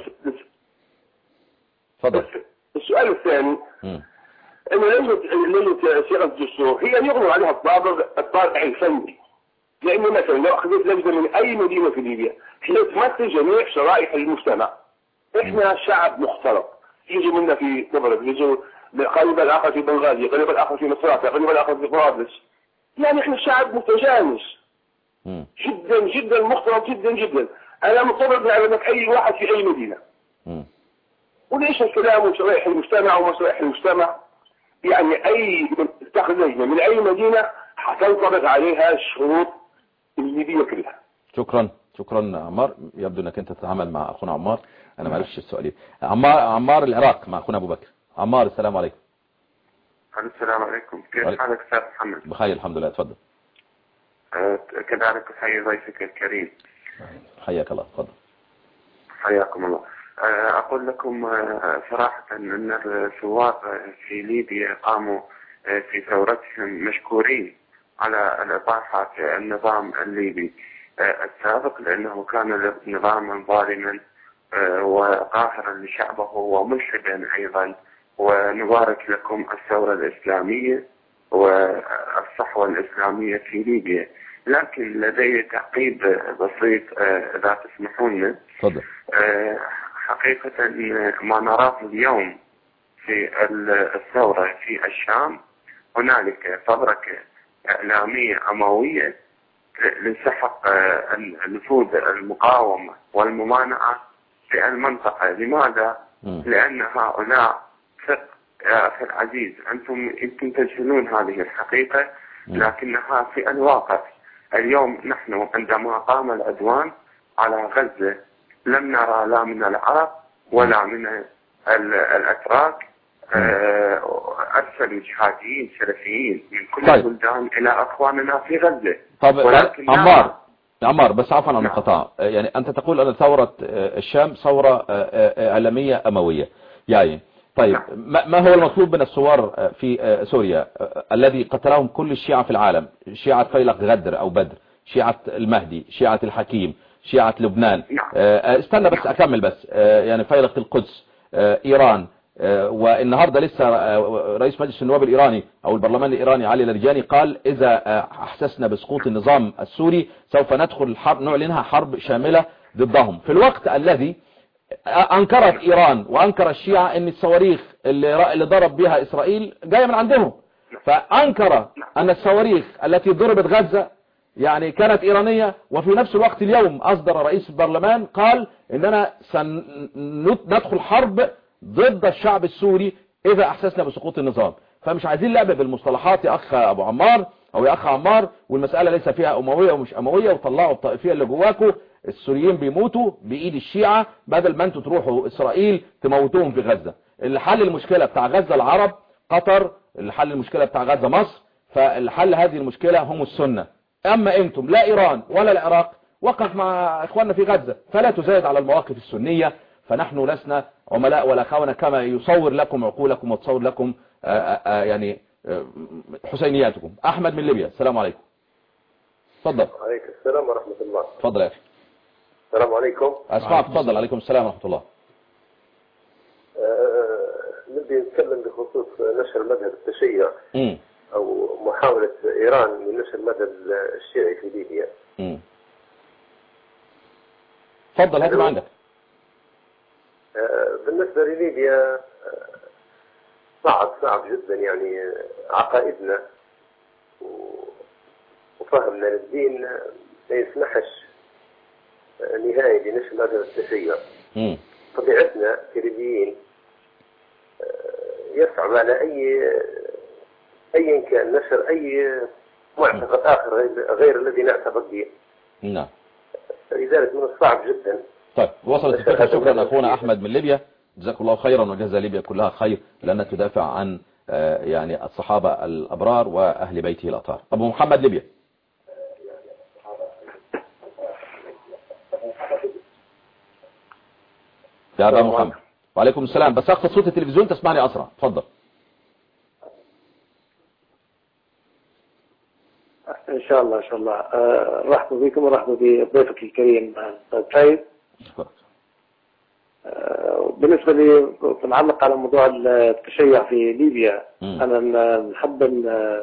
تفضل.
السؤال الثاني انه لجنة صياغة الدستور هي يغلب عليها الطابع الفني، لانه مثلا لو اخذت لجنة من اي مدينة في ليبيا هي تمثل جميع شرائح المجتمع. احنا شعب مختلط، يجي منا في طبرق، يجي قريبا الاخر في بنغازي، قريبا الاخر في مصراتة، قريبا الاخر في طرابلس. يعني احنا شعب متجانس جدا جدا، مختلط جدا جدا. انا مطبق على اي واحد في اي مدينة. وليش الكلام وشرائح المجتمع ومصالح المجتمع؟ يعني اي تاخذ لجنة من اي مدينة حتنطبق عليها الشروط الليبية كلها.
شكرا عمار. يبدو انك انت تتعامل مع اخونا عمار. انا ما عرفتش السؤالين. عمار العراق مع اخونا ابو بكر. عمار السلام عليكم.
السلام عليكم. كيف حالك استاذ محمد؟
بخير الحمد لله. تفضل.
كذلك احيي ضيفك الكريم.
حياك الله. تفضل.
حياكم الله. اقول لكم صراحة ان الثوار في ليبيا قاموا في ثورتهم مشكورين على الإطاحة في النظام الليبي السابق، لأنه كان نظاما ظالما وقاهرا لشعبه وملحدا أيضا. ونبارك لكم الثورة الإسلامية والصحوة الإسلامية في ليبيا. لكن لدي تعقيب بسيط إذا تسمحون لي.
تفضل.
حقيقة ما نراه اليوم في الثورة في الشام هنالك فبركة إعلامية أموية لسحق نفوذ المقاومة والممانعة في المنطقة. لماذا؟ لأن هؤلاء يا أخي العزيز، أنتم يمكن تجهلون هذه الحقيقة، لكنها في الواقع. اليوم نحن عندما قام العدوان على غزة لم نرى لا من العرب ولا من الأتراك أرسلوا جهاديين سلفيين من كل البلدان إلى أخواننا في غزة.
طب عمار بس عفوا عن المقاطعة، يعني أنت تقول أن ثورة الشام ثورة إعلامية أموية، يعني طيب ما هو المطلوب من الثوار في سوريا الذي قتلهم كل الشيعة في العالم، شيعة فيلق غدر أو بدر، شيعة المهدي، شيعة الحكيم، شيعة لبنان، استنى بس أكمل بس، يعني فيلق القدس، إيران، والنهاردة لسه رئيس مجلس النواب الإيراني أو البرلمان الإيراني علي لرجاني قال إذا أحسسنا بسقوط النظام السوري سوف ندخل الحرب، نعلنها حرب شاملة ضدهم، في الوقت الذي أنكرت إيران وأنكر الشيعة أن الصواريخ اللي ضرب بها إسرائيل جاية من عندهم، فأنكر أن الصواريخ التي ضربت غزة يعني كانت إيرانية، وفي نفس الوقت اليوم أصدر رئيس البرلمان قال إننا سندخل حرب ضد الشعب السوري إذا أحسسنا بسقوط النظام. فمش عايزين لعب بالمصطلحات يا أخ أبو عمار أو يا أخ عمار، والمسألة ليس فيها أموية ومش أموية، وطلعوا الطائفية اللي جواكوا، السوريين بيموتوا بإيد الشيعة بدل ما انتوا تروحوا إسرائيل تموتوهم في غزة. اللي حل المشكلة بتاع غزة العرب قطر، اللي حل المشكلة بتاع غزة مصر، فالحل هذه المشكلة هم السنة. أما أنتم لا إيران ولا العراق وقف مع إخواننا في غزة، فلا تزايد على المواقف السنية، فنحن لسنا عملاء ولا خونة كما يصور لكم عقولكم وتصور لكم يعني حسينياتكم. أحمد من ليبيا، السلام عليكم. تفضل.
عليكم السلام ورحمة الله.
تفضل يا أخي.
السلام عليكم.
أسمعك، تفضل. عليكم السلام ورحمة الله.
نبي نتكلم بخصوص نشر مذهب التشيع أو محاولة إيران لنشر المذهب الشيعي في ليبيا.
تفضل، هات ما عندك.
بالنسبة لليبيا صعب جدا، يعني عقائدنا وفهمنا للدين ما يسمحش نهائي لنشر مذهب التشيع. طبيعتنا كليبيين يصعب على أي كان نشر أي معتقد آخر غير الذي نعتقد به.
نعم.
لذلك من الصعب جدا.
طيب، وصلت الفكرة. شكرا أخونا أحمد من ليبيا، جزاك الله خيرا وجزا ليبيا كلها خير، لأنها تدافع عن يعني الصحابة الأبرار وأهل بيته الأطهار. أبو محمد ليبيا. يا أبا محمد. وعليكم السلام، بس أخفض صوت التلفزيون تسمعني أسرع. تفضل.
إن شاء الله رحبوا بكم ورحبوا بضيفك الكريم سيد. بالنسبة لي نعلق على موضوع التشيع في ليبيا، أنا نحب أن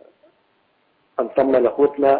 نطمن أخوتنا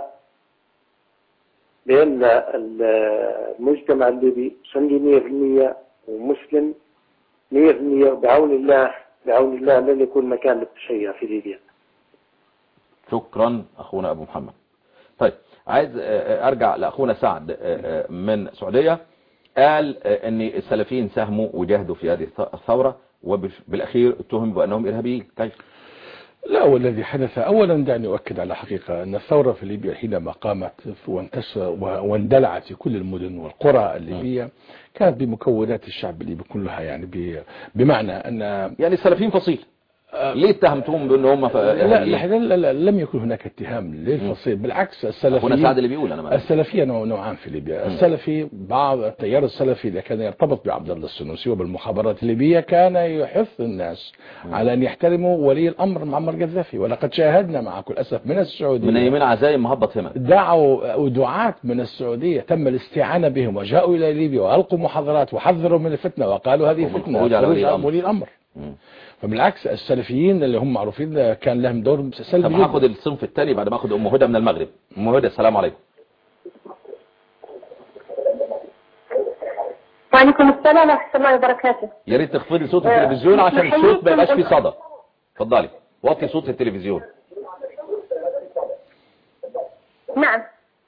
بأن المجتمع الليبي سني 100% ومسلم 100%، بعون الله لن يكون مكان للتشيع في ليبيا.
شكرا أخونا أبو محمد. طيب، عايز أرجع لأخونا سعد من سعودية. قال أن السلفيين ساهموا وجاهدوا في هذه الثورة، وبالأخير اتهم بأنهم إرهابيين. كيف؟
لا، والذي حدث أولا دعني أؤكد على حقيقة أن الثورة في ليبيا حينما قامت وانتشر واندلعت في كل المدن والقرى الليبية كانت بمكونات الشعب الليبي كلها، يعني بمعنى أن
يعني السلفيين فصيل. ليه اتهمتهم بأن هم
لا لم يكن هناك اتهام للفصيل، بالعكس
السلفيين سعد اللي بيقول أنا
السلفية نوعان في ليبيا. السلفي بعض التيار السلفي اللي كان يرتبط بعبد الله السنوسي وبالمخابرات الليبية كان يحث الناس على أن يحترموا ولي الأمر معمر قذافي، ولقد شاهدنا مع كل أسف من السعودية
من يمين عزايم مهبط هنا
دعوا دعاة من السعودية تم الاستعانة بهم وجاءوا إلى ليبيا وألقوا محاضرات وحذروا من الفتنة وقالوا هذه فتنة ولي الأمر. فبالعكس السلفيين اللي هم معروفين كان لهم دور سلبي.
طب هاخد الصنف الثاني بعد ما اخد ام هدى من المغرب. ام هدى، السلام عليكم.
وعليكم السلام ورحمه الله وبركاته.
يا ريت تخفضي صوت التلفزيون عشان الصوت ما يبقاش فيه صدى. اتفضلي، وطي صوت التلفزيون.
نعم.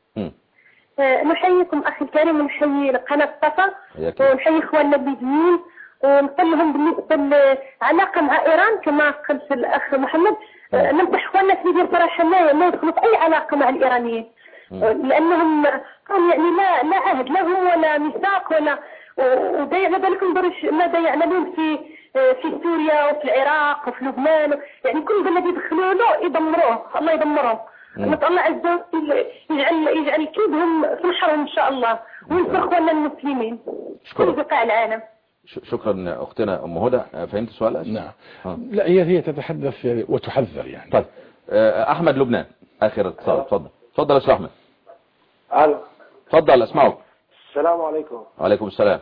نحييكم اخي الكريم، ونحيي قناه صفا، ونحيي اخواننا الليبيين، ونقول لهم بالنسبه للعلاقه مع ايران كما قلت الاخ محمد، ننصح اخواننا في ليبيا صراحه ما يدخلوا في اي علاقه مع الايرانيين، لانهم يعني لا عهد لهم ولا ميثاق ولا، وضيعنا بالكم ماذا يعملون في سوريا وفي العراق وفي لبنان، يعني كل بلد يدخلوا له يدمروه، الله يدمرهم. نسأل الله عز وجل يجعل كيدهم في الحرم إن شاء الله، وينصر إخواننا المسلمين في بقاع العالم.
شكرا أختنا أم هدى. فهمت سؤالك؟
نعم. لا هي تتحدث وتحذر يعني.
طيب أحمد لبنان آخر اتصال. تفضل يا أستاذ أحمد.
الو.
تفضل أسمعك.
السلام عليكم.
وعليكم السلام.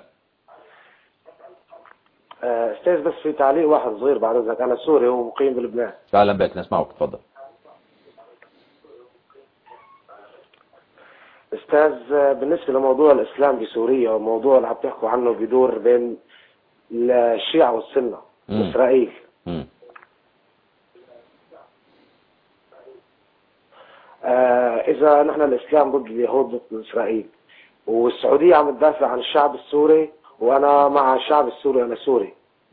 استاذ بس في تعليق واحد صغير بعد اذنك، انا سوري ومقيم بلبنان.
اهلا بك نسمعك تفضل.
استاذ بالنسبه لموضوع الاسلام بسوريا والموضوع اللي عم تحكوا عنه بيدور بين الشيعة والسنة واسرائيل. اذا نحن الاسلام ضد اليهود ضد اسرائيل، والسعودية عم تدافع عن الشعب السوري، وانا مع الشعب السوري، انا سوري.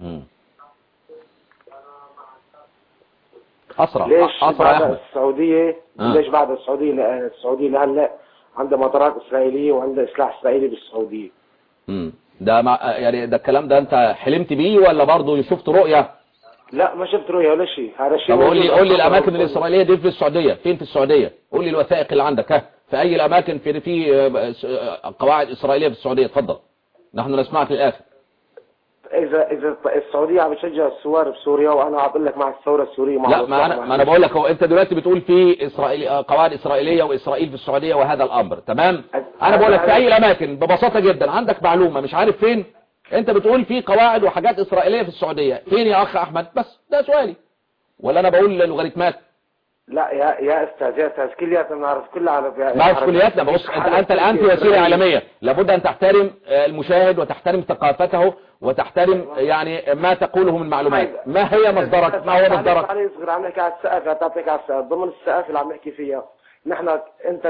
ليش بعد السعودية ليش بعد السعودية لهلا عندها مطارات اسرائيلية وعندها سلاح اسرائيلي بالسعودية؟
ده يعني ده الكلام ده انت حلمت بيه ولا برضه شفت رؤية؟
لا ما شفت رؤية ولا شيء. هذا شيء.
طب قول لي الاماكن الاسرائيلية دي في السعودية فين؟ في السعودية قول لي الوثائق اللي عندك في اي الاماكن في قواعد اسرائيلية في السعودية. اتفضل نحن نسمعك للاخر.
اذا السعوديه عم تشجع الثوار بسوريا، وانا اقول لك مع الثوره السوريه
لا ما انا بقول لك هو انت دلوقتي بتقول في قواعد اسرائيليه واسرائيل في السعوديه وهذا الامر تمام. انا بقول لك في اي الاماكن ببساطه جدا عندك معلومه مش عارف فين، انت بتقول في قواعد وحاجات اسرائيليه في السعوديه فين يا اخ احمد؟ بس ده سؤالي ولا انا بقول لوغاريتمات؟
لا يا استاذ كلياتنا نعرف كل عرب.
ما هو كلياتنا. بص انت الان في وسيله اعلاميه لابد ان تحترم المشاهد وتحترم ثقافته وتحترم يعني ما تقوله من معلومات. ما هي مصدرك؟ ما هو مصدرك؟
انا صغير عم نحكي على السقف، تعطيك على السقف ضمن السقف اللي عم نحكي فيها نحن. انت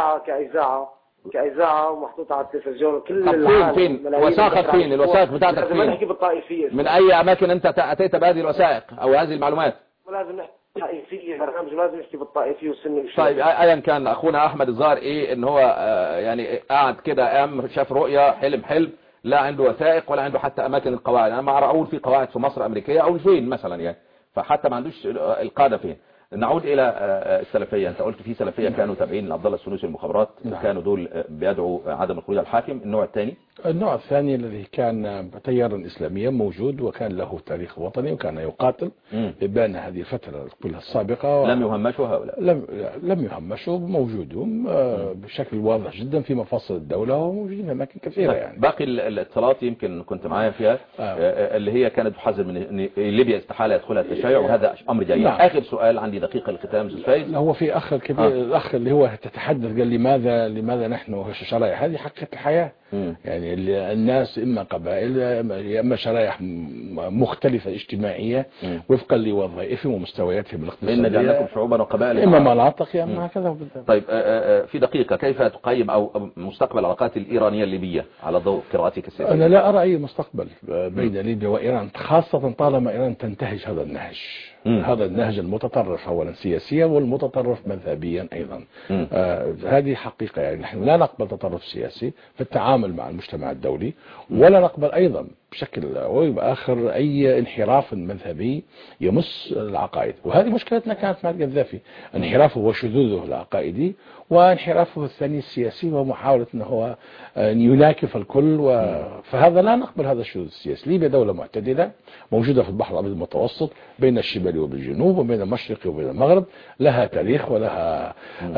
كاذاعه ومحطوطه على التلفزيون كل العالم.
فين وثائقك؟ فين الوثائق بتاعتك؟ فين؟
نحكي بالطائفيه.
من اي اماكن انت اتيت بهذه الوثائق او هذه المعلومات؟
لازم نحكي طائفيه، برنامج لازم نحكي بالطائفيه والسنه.
طيب ايا كان اخونا احمد الظاهر ان هو يعني قاعد كده شاف رؤيه حلم لا عنده وثائق ولا عنده حتى اماكن القواعد. انا ما اقول في قواعد في مصر امريكيه او فين مثلا يعني، فحتى ما عندوش القاعده فين. نعود الى السلفيه. انت قلت في سلفيه كانوا تابعين لعبد الله السنوسي المخابرات وكانوا دول بيدعوا عدم الخروج على الحاكم. النوع الثاني
الذي كان تيارا اسلاميا موجود وكان له تاريخ وطني وكان يقاتل بين هذه الفتره كلها السابقه
لم يهمشوا هؤلاء.
لم يهمشوا، موجودون بشكل واضح جدا في مفاصل الدوله وموجودين في اماكن كثيره يعني.
باقي الاتصالات يمكن كنت معايا فيها اللي هي كانت تحذر من ان ليبيا استحاله يدخلها التشيع وهذا امر جيد. اخر سؤال عندي دقيقه الختام استاذ فايز.
هو في اخ كبير الاخ اللي هو تتحدث قال لماذا نحن شرائح هذه حقيقه الحياه يعني الناس اما قبائل اما شرائح مختلفه اجتماعيه وفقا لوظائفهم ومستوياتهم الاقتصاديه.
إن جعلناكم شعوبا وقبائل
اما مناطق يا اما هكذا.
طيب في دقيقه كيف تقيم او مستقبل العلاقات الايرانيه الليبيه على ضوء قراءتك السياسيه؟
انا لا ارى اي مستقبل بين ليبيا وايران، خاصه طالما ايران تنتهج هذا النهج. هذا النهج المتطرف اولا سياسيا والمتطرف مذهبيا ايضا. هذه حقيقه يعني نحن لا نقبل تطرف سياسي في التعامل مع المجتمع الدولي ولا نقبل ايضا بشكل او باخر اي انحراف مذهبي يمس العقائد. وهذه مشكلتنا كانت مع القذافي، انحرافه وشذوذه العقائدي وانحرافه الثاني السياسي ومحاوله انه هو يناكف الكل فهذا لا نقبل هذا الشذوذ السياسي. ليبيا دوله معتدله موجوده في البحر الابيض المتوسط بين الشمال وبالجنوب وبين المشرق وبين المغرب، لها تاريخ ولها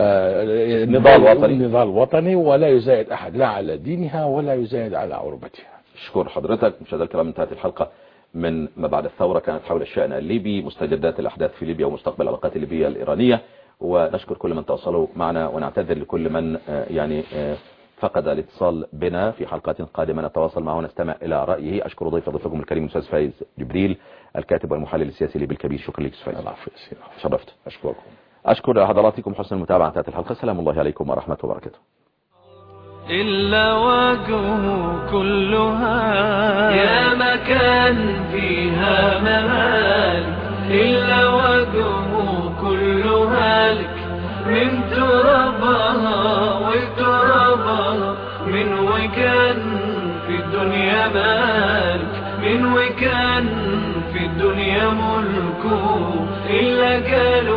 نضال وطني ولا يزايد احد لا على دينها ولا يزايد على عروبتها.
اشكر حضرتك. مشاهدينا الكرام انتهت الحلقه من ما بعد الثوره كانت حول الشأن الليبي، مستجدات الاحداث في ليبيا ومستقبل العلاقات الليبيه الايرانيه، ونشكر كل من تواصلوا معنا ونعتذر لكل من يعني فقد الاتصال بنا. في حلقات قادمه نتواصل معه ونستمع الى رايه. اشكر ضيفكم الكريم الاستاذ فايز جبريل الكاتب والمحلل السياسي الليبي الكبير. شكرا لك استاذ فايز. شرفت. اشكر حضراتكم حسن المتابعه. انتهت الحلقه. السلام الله عليكم ورحمه الله وبركاته.
إلا وجهه كلها يا مكان فيها ممالك، إلا وجهه كلها لك من ترابها وترابها، من وكان في الدنيا مالك، من وكان في الدنيا ملكه إلا قالوا